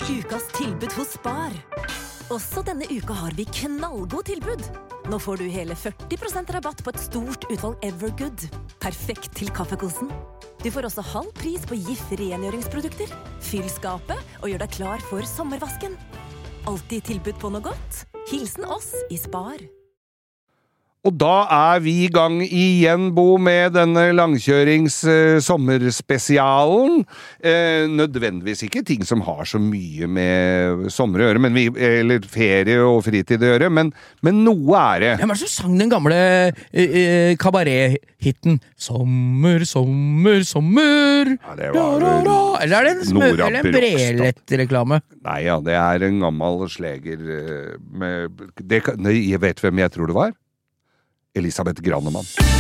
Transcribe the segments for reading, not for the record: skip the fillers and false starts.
Ukas tilbud hos Spar. Også denne uka har vi knallgod tilbud. Nå får du hele 40% rabatt på et stort utvalg Evergood. Perfekt til kaffekosen. Du får også halv pris på Jif rengjøringsprodukter. Fyll skapet og gjør deg klar for sommervasken. Alltid tilbud på noe godt. Hilsen oss i Spar. Og da vi i gang igjen, Bo, med denne langkjørings-sommerspesialen. Nødvendigvis ikke ting som har så mye med sommer å gjøre, men eller ferie og fritid å gjøre, men noe det. Hvem det som sang den gamle kabaret-hitten? Sommer, sommer, sommer. Ja, det var eller det en Brelett-reklame? Nei, ja, det en gammel sleger med... Jeg vet hvem jeg tror det var. Elisabeth Granemann.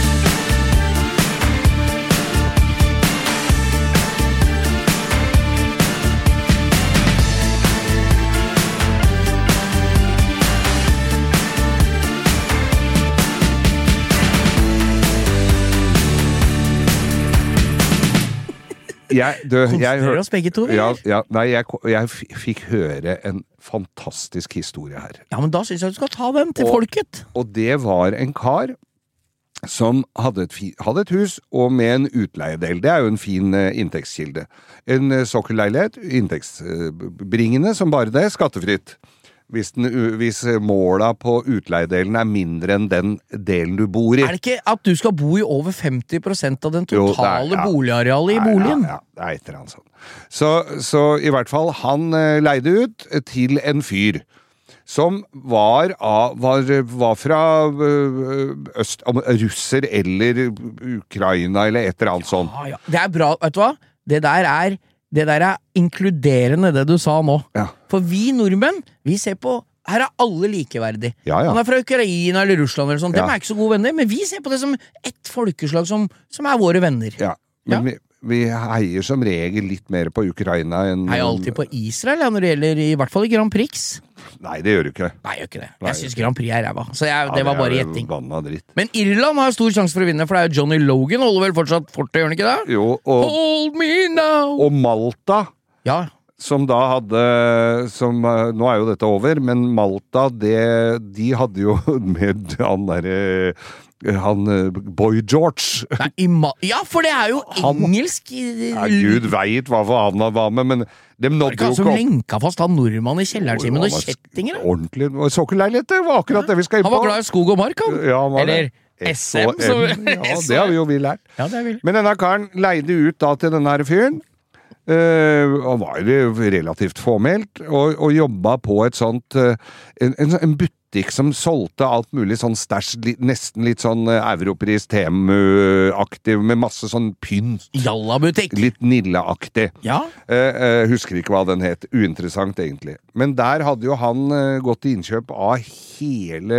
Konsentrerer oss begge to, jeg fikk høre en fantastisk historie her. Ja, men da synes jeg du skal ta den til folket. Og det var en kar som hadde et hus, og med en utleiedel. Det jo en fin inntektskilde. En sokkelleilighet, inntektsbringende som bare det, skattefritt. Hvis måla på utleiedelen mindre enn den delen du bor i. Det ikke at du skal bo i over 50% av den totale boligarealet i boligen? Ja, det et eller annet sånt. Så i hvert fall, han leide ut til en fyr som var fra øst, russer eller Ukraina eller et eller annet sånt. Ja. Det bra, vet du hva? Det der inkluderende det du sa nå. Ja. For vi nordmenn, vi ser på, her alle likeverdig. Ja. Han fra Ukraina eller Russland eller sånn, dem ikke så gode venner, men vi ser på det som et folkeslag som våre venner. Ja, men vi heier som regel litt mer på Ukraina enn... Heier alltid på Israel, når det gjelder i hvert fall i Grand Prix. Nei, det gjør du ikke. Nei, jeg gjør ikke det. Jeg synes Grand Prix ræva. Så det var bare gjetting. Men Irland har stor sjanse for å vinne, for det Johnny Logan holder vel fortsatt fortet, gjør han ikke det? Jo, Hold me now! Og Malta, som da hadde, nå jo dette over, men Malta, de hadde jo med han Boy George. Ja, for det jo engelsk. Gud vet hva han var med, men de nådde jo som lenka fast han nordmann i kjelleren sin med noen kjettinger. Ordentlig, sokkelleilighet, det var akkurat det vi skal inn på. Han var glad i skog og mark, han. Ja, eller SM. Ja, det har vi jo vi lært. Ja, det vi. Men denne karen leide ut da til denne fyren. Han var relativt fåmælt og jobba på et sånt en butikk som solgte alt mulig sånn stæsj, nesten litt sånn Europris Temu-aktiv med masse sånn pynt. Jalla-butikk. Litt Nille-aktig. Ja. Husker ikke hva den het. Uinteressant egentlig. Men der hadde jo han gått til innkjøp av hele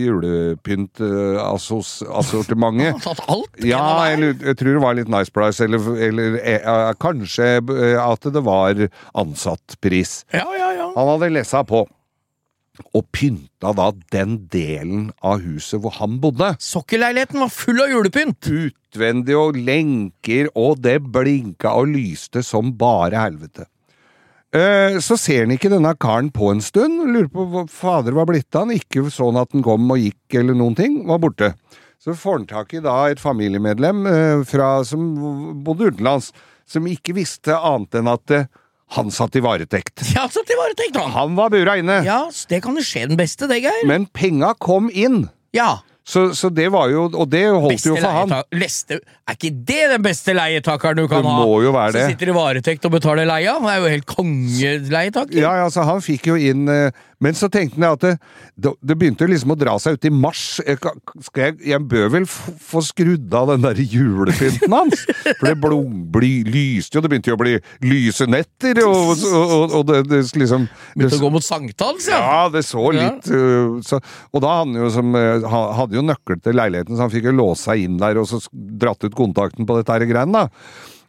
julepynt-assortimentet. Han tatt alt? Ja, jeg tror det var litt nice price, eller kanskje at det var ansattpris. Ja. Han hadde lesa på. Og pynta da den delen av huset hvor han bodde. Sokkelleiligheten var full av julepynt! Utvendig og lenker, og det blinka og lyste som bare helvete. Så ser han ikke denne karen på en stund, lurer på hva fader var blitt av han, ikke sånn at han kom og gikk eller noen ting, var borte. Så får han tak i da et familiemedlem som bodde utenlands, som ikke visste annet enn at han satt i varetekt. Ja, han satt i varetekt, han. Han var bura inne. Ja, det kan jo skje den beste, det, Geir. Men penga kom inn. Ja. Så det var jo, og det holdt beste jo for han. Ikke det den beste leietakeren du kan ha? Det må jo være det. Så sitter i varetekt og betaler leia? Det jo helt kongeleietaker. Ja, så han fikk jo inn, men så tenkte han at det begynte liksom å dra seg ut i mars. Jeg bør vel få skrudd av den der julepynten hans? For det lyste jo, det begynte jo å bli lyse netter, og det liksom... Begynte å gå mot sankthans, ja. Ja, det så litt, og da hadde jo nøkkel til leiligheten, så han fikk jo låse seg inn der, og så dratt ut kontakten på dette her greiene da.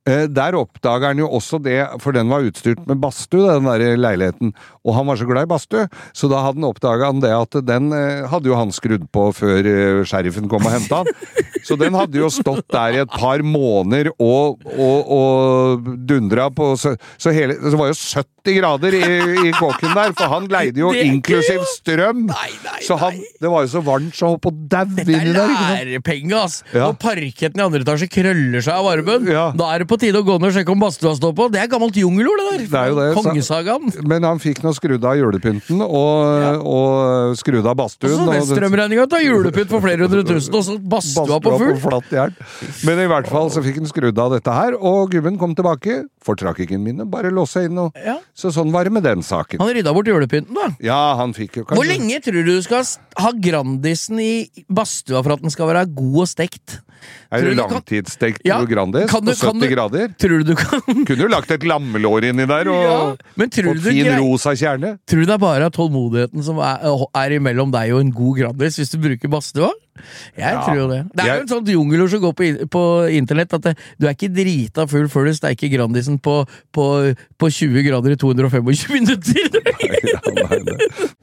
Der oppdager han jo også det, for den var utstyrt med badstue, den der leiligheten, og han var så glad i badstue, så da hadde han oppdaget det at den hadde jo han skrudd på før sheriffen kom og hentet han. Så den hadde jo stått der i et par måneder og dundra på, så det var jo 70 grader i kåken der, for han leide jo inklusiv strøm. Så det var jo så varmt så holdt på å daue inni der. Dette er lærepenge, ass. Og parketten i andre etasje krøller seg av varmen. Da er det på tide å gå ned og sjekke om badstua står på. Det er gammelt jungelord, det der. Det er jo det. Kongesagaen. Men han fikk nå skrudd av julepynten og skrudd av badstuen. Og så den strømregninga til julepynt for flere 100 000, og så badstua på full. Flatt jern. Men i hvert fall så fikk han skrudd av dette her, og gubben kom tilbake, fortrakk ikke minne, bare låse inn og så sånn var det med den saken. Han rydda bort julepynten, da. Ja, han fikk jo kanskje... Hvor lenge tror du skal ha Grandisen i badstua for at den skal være god og stekt? Er det langtidsstekt Grandis på 70 grader? Tror du kan... Kunne du lagt et lammelår inni der og fått fin rosa kjerne? Tror du det er bare tålmodigheten som er imellom deg og en god Grandis hvis du bruker badstua? Jeg tror jo det. Det er jo en sånn jungelord som går på internett at du er ikke drita full før du steiker Grandisen på 20 grader i 225 minutter. Nei.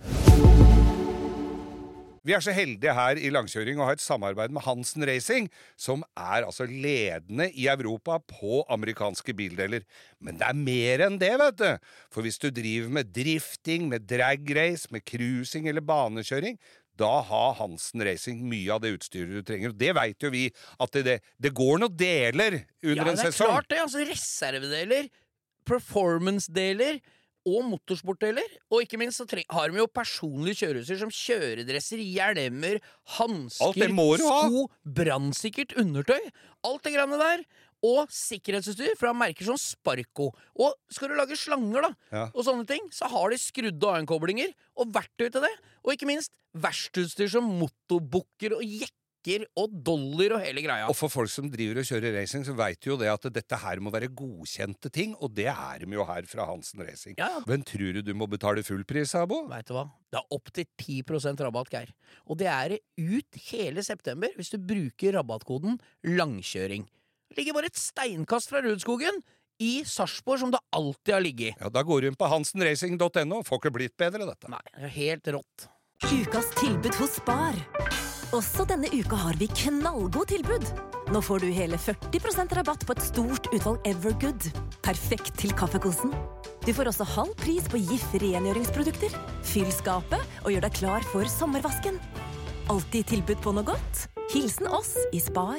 Vi er så heldige her i langkjøring å ha et samarbeid med Hansen Racing, som er altså ledende i Europa på amerikanske bildeler. Men det er mer enn det, vet du. For hvis du driver med drifting, med drag race, med cruising eller banekjøring, da har Hansen Racing mye av det utstyret du trenger. Og det vet jo vi, at det går noen deler under en sesong. Ja, det er klart det. Altså reservedeler, performance-deler, og motorsportdeler, og ikke minst så har de jo personlige kjøreutstyr som kjøredresser, hjelmer, hansker, sko, brannsikkert undertøy, alt det greiene der, og sikkerhetsutstyr fra merker som Sparko. Og skal du lage slanger da, og sånne ting, så har de skrudde avkoblinger og verktøy til det, og ikke minst verkstedutstyr som motorbukker og jekker og dollar og hele greia. Og for folk som driver og kjører racing, så vet jo det at dette her må være godkjente ting, og det er de jo her fra Hansen Racing. Ja. Men tror du må betale full pris, Abo? Vet du hva? Det er opp til 10% rabatt, Geir. Og det er ut hele september hvis du bruker rabattkoden langkjøring. Det ligger bare et steinkast fra Rudskogen i Sarpsborg som det alltid har ligget. Ja, da går du inn på hansenracing.no, får ikke blitt bedre dette. Nei, det er helt rått. Ukas tilbud hos Spar. Også denne uka har vi knallgod tilbud. Nå får du hele 40% rabatt på et stort utvalg Evergood. Perfekt til kaffekosen. Du får også halv pris på Jif rengjøringsprodukter. Fyll skapet og gjør deg klar for sommervasken. Alltid tilbud på noe godt. Hilsen oss i Spar.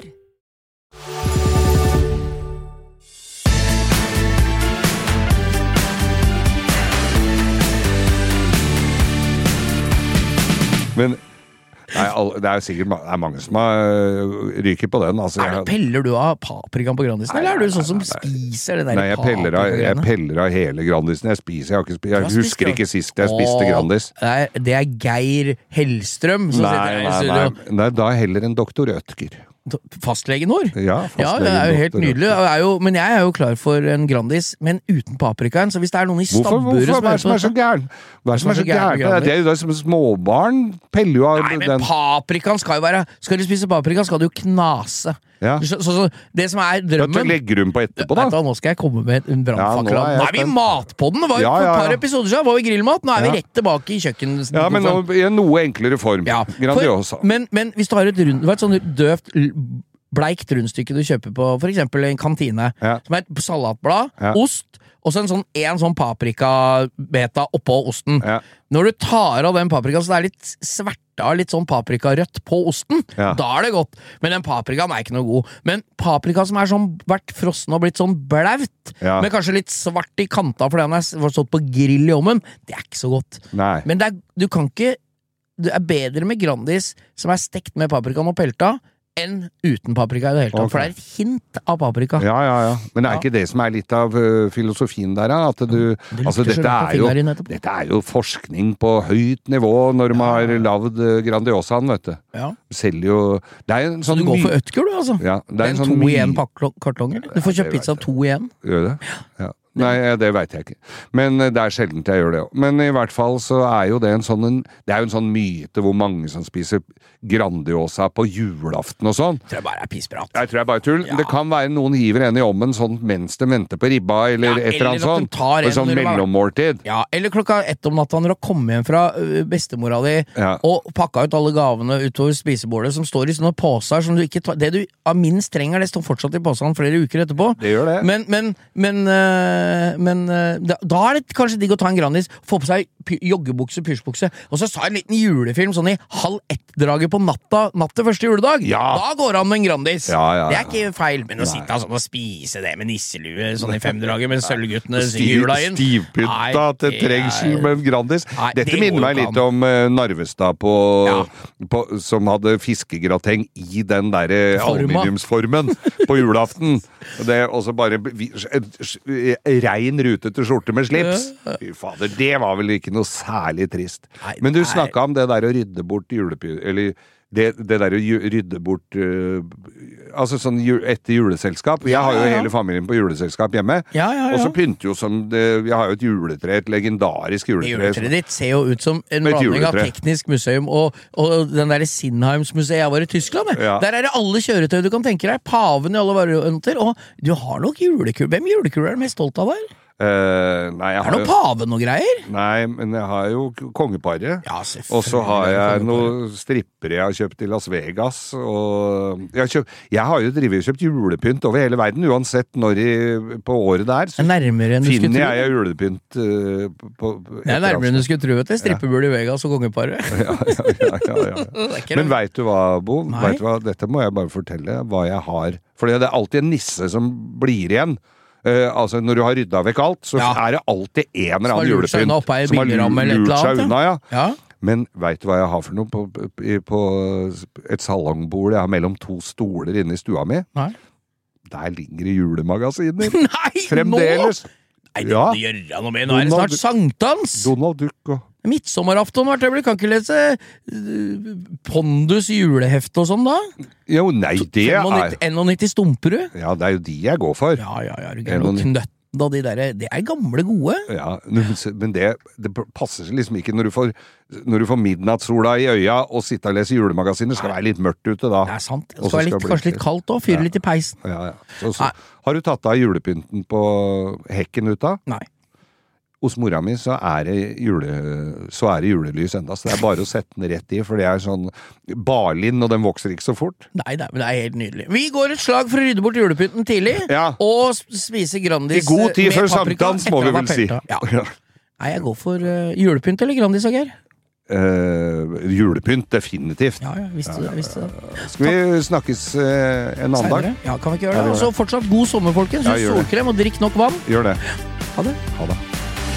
Men det er sikkert mange som ryker på den. Altså, peller du av paprikaen på Grandisen, eller er du sånn som spiser det der? Nei, jeg peller av hele Grandisen. Jeg husker ikke sist jeg spiste Grandis. Det er Geir Hellstrøm som sitter her i studio. Nei, da heller en doktor Ødger. Fastlegen vår? Ja, det er jo helt nydelig. Men jeg er jo klar for en Grandis, men uten paprikaen. Så hvis det er noen i stabburet Hvorfor? Hva er det som er så gærent? Hva er det som er så gærent? Det er jo da som småbarn peller jo av den. Nei, men paprikaen skal jo være... Skal du spise paprikaen, skal du jo knase. Ja. Så det som er drømmen... Da legger du den på etterpå, da. Nå skal jeg komme med en brannfakkel. Nå er vi matpodden! Det var jo for et par episoder siden, var vi grillmat. Nå er vi rett tilbake i kjøkken. Ja, men i en noe enklere form. Grandiosa. Men hvis du har et sånn døvt bleikt rundstykke du kjøper på for eksempel en kantine, som er et salatblad, ost, og så en sånn paprikabeta oppå osten. Når du tar av den paprikaen, så det er litt sverta, litt sånn paprikarødt på osten, da er det godt. Men den paprikaen er ikke noe god. Men paprika som er sånn vært frossen og blitt sånn blaut, med kanskje litt svart i kanta fordi den er stått på grill i ommen, det er ikke så godt. Nei. Men du kan ikke, det er bedre med Grandis som er stekt med paprikaen og pelta, enn uten paprika i det hele tatt, for det er et hint av paprika. Ja. Men det er ikke det som er litt av filosofien der, at dette er jo forskning på høyt nivå når de har lavd Grandiosaen, vet du. Ja. Selger jo... Sånn så du går for Ødger, du, altså? Ja. Det er en 2-1 kartonger. Du får kjøpt pizza 2-1. Gjør det? Ja. Nei, det vet jeg ikke. Men det sjeldent jeg gjør det også. Men i hvert fall så jo det det jo en sånn myte hvor mange som spiser Grandiosa på julaften og sånn. Jeg tror jeg bare pissprat. Jeg tror jeg bare tull. Ja. Det kan være noen hiver en i ommen sånn mens det venter på ribba, eller et eller annet sånt. På sånn mellommåltid. Ja, eller 1:00 om natta når du har kommet hjem fra bestemora di og pakka ut alle gavene utover spisebordet som står i sånne påser som du ikke tar. Det du av minst trenger, det står fortsatt i påsen flere uker etterpå. Det gjør det. Men da det kanskje digg å ta en Grandis, få på seg joggebukse, pysjbukse, og så en liten julefilm sånn i 12:30-draget på natt til første juledag. Ja. Da går han med en Grandis. Ja. Det ikke feil, men å sitte sånn og spise det med nisselue sånn i 5-draget mens sølvguttene synger jula inn. Stivpynta til trengsel med en Grandis. Dette minner meg litt om Narvestad som hadde fiskegrateng i den der aluminiumsformen på julaften. Det også bare rein rutete skjorte med slips. Fy fader, det var vel ikke noe særlig trist. Men du snakket om det der å rydde bort julepynt, eller det der å rydde bort altså sånn etter juleselskap. Jeg har jo hele familien på juleselskap hjemme. Og så pynter jo jeg har jo et juletre, et legendarisk juletre. Juletreet ditt ser jo ut som en blanding av Teknisk museum og den der Sinnheims-museet jeg var i Tyskland. Der det alle kjøretøy du kan tenke deg, paven i alle varianter, og du har nok julekul. Hvem julekul du mest stolt av der? Nei, jeg har noe paven og greier? Nei, men jeg har jo kongeparet. Ja, og så har jeg noen strippere jeg har kjøpt i Las Vegas. Og jeg har jo kjøpt julepynt over hele verden, uansett når på året det så finner jeg julepynt det nærmere enn du skulle tro, strippebul i Vegas og kongeparet. Ja. Men vet du hva, Bo? Vet du hva? Dette må jeg bare fortelle hva jeg har. For det alltid en nisse som blir igjen. Altså når du har rydda vekk alt, så det alltid en eller annen julepynt som har lurt seg unna, Men vet du hva jeg har for noe på et salongbord jeg har mellom 2 stoler inne i stua mi? Nei. Der ligger det julemagasiner. Nei, fremdeles! Nei, det må du gjøre noe med. Nå det snart sankthans! Donald Duck og Midtsommerafton, kan ikke lese Pondus julehefte og sånn da? Jo, nei, det 91 Stumperud? Ja, det jo de jeg går for. Ja, Knøtten og de der, det gamle gode. Ja, men det passer seg liksom ikke når du får midnattssola i øya og sitte og lese julemagasiner, skal være litt mørkt ute da. Det sant, det skal være kanskje litt kaldt også, fyre litt i peisen. Ja. Så har du tatt av julepynten på hekken ut da? Nei. Hos mora mi så det julelys enda, så det bare å sette den rett i, for det sånn barlind, og den vokser ikke så fort. Nei, men det helt nydelig. Vi går et slag for å rydde bort julepynten tidlig, og spise Grandis i god tid før sankthans, må vi vel si. Nei, jeg går for julepynt eller Grandis, Geir? Julepynt, definitivt. Ja, visste det. Skal vi snakkes en annen dag? Ja, kan vi ikke gjøre det? Og så fortsatt god sommer, folkens. Solkrem og drikk nok vann. Gjør det. Ha det. Ha det.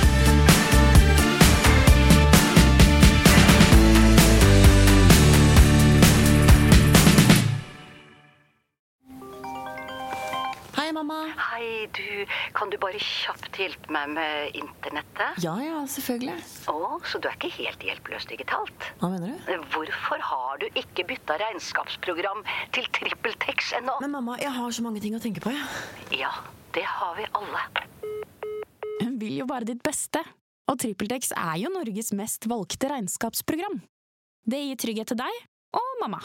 Hei, kan du bare kjapt hjelpe meg med internettet? Ja, selvfølgelig. Så du ikke helt hjelpeløs digitalt? Hva mener du? Hvorfor har du ikke byttet regnskapsprogram til TrippelTex ennå? Men mamma, jeg har så mange ting å tenke på, Ja, det har vi alle. Hun vil jo bare ditt beste. Og TrippelTex jo Norges mest valgte regnskapsprogram. Det gir trygghet til deg og mamma.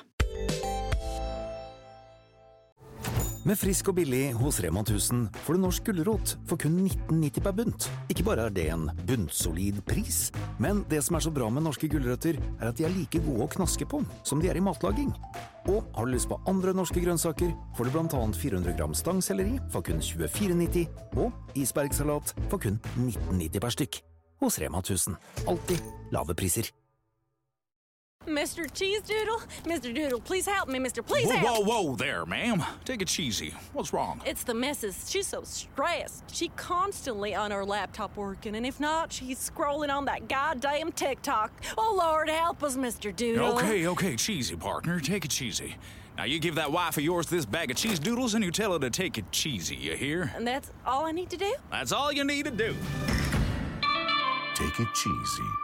Med frisk og billig hos Rema 1000 får du norsk gulrot for kun 19,90 per bunt. Ikke bare det en bunnsolid pris, men det som så bra med norske gulrøtter at de like gode å knaske på som de i matlaging. Og har du lyst på andre norske grønnsaker, får du blant annet 400 gram stangselleri for kun 24,90 og isbergsalat for kun 19,90 per stykk. Hos Rema 1000. Alltid lave priser. Mr. Cheese Doodle? Mr. Doodle, please help me, Mr. Please help! Whoa there, ma'am. Take it cheesy. What's wrong? It's the missus. She's so stressed. She constantly on her laptop working, and if not, she's scrolling on that goddamn TikTok. Oh, Lord, help us, Mr. Doodle. Okay, cheesy, partner. Take it cheesy. Now, you give that wife of yours this bag of cheese doodles, and you tell her to take it cheesy, you hear? And that's all I need to do? That's all you need to do. Take it cheesy.